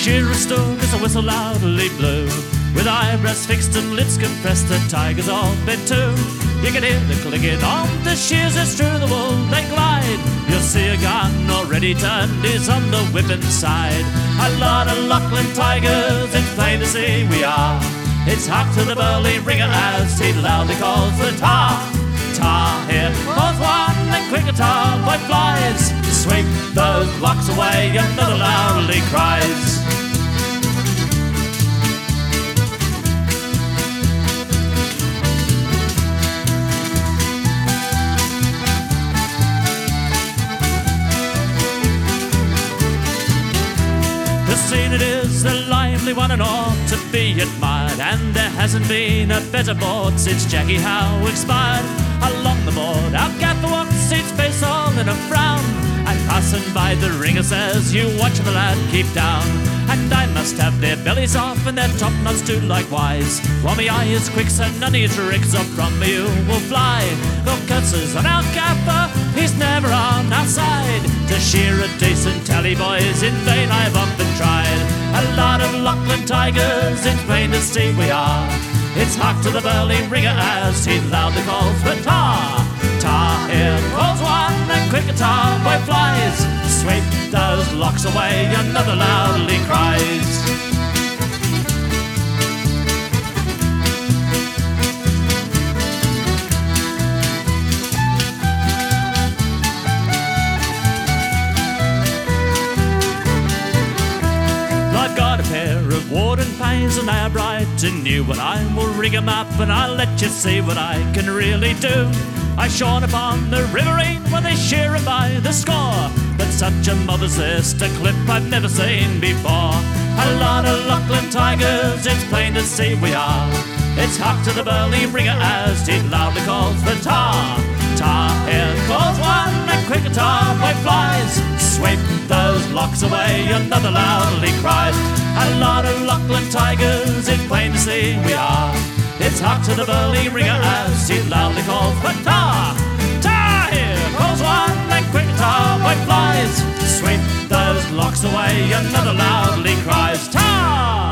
shearer stood as a whistle loudly blew. With eyebrows fixed and lips compressed, the tigers all bent too. You can hear the clicking on the shears as through the wool they glide. You'll see a gun already turned is on the whipping side. A lot of Lachlan tigers, it's plain to see we are. It's hark to the burly ringer as he loudly calls for tar. Tar, here calls one, and quick a tar boy flies. Sweep those blocks away, another loudly cries. The scene it is a lively one and ought to be admired, and there hasn't been a better board since Jackie Howe expired. Along the board our gaffer walks, his face all in a frown, and passing by the ringer says, you watch the lad keep down. And I must have their bellies off and their top knots too likewise, while my eye is quick so none of your tricks up from me you will fly. No curses on our gaffer, he's never on our side. To shear a decent tally, boys, in vain I've often tried. A lot of Lachlan tigers, it's plain to see we are. It's hark to the burly ringer as he loudly calls for tar. Tar, here calls one, and quick a tar boy flies. Sweep those locks away, another loudly cries. I've got a pair of Warden pains and they are bright and new, and I will rig 'em up and I'll let you see what I can really do. I shone upon the riverine where they shear 'em by the score, but such a mob as this, a clip I've never seen before. A lot of Lachlan tigers, it's plain to see we are. It's hark to the burly ringer as he loudly calls for tar. Tar, here calls one, and quick a tar boy flies. Sweep those locks away, another loudly cries. A lot of Lachlan tigers, it's plain to see we are. It's hark to the burly ringer as he loudly calls for tar. Tar, here calls one, and quick a tar boy flies. Sweep those locks away, another loudly cries. Tar!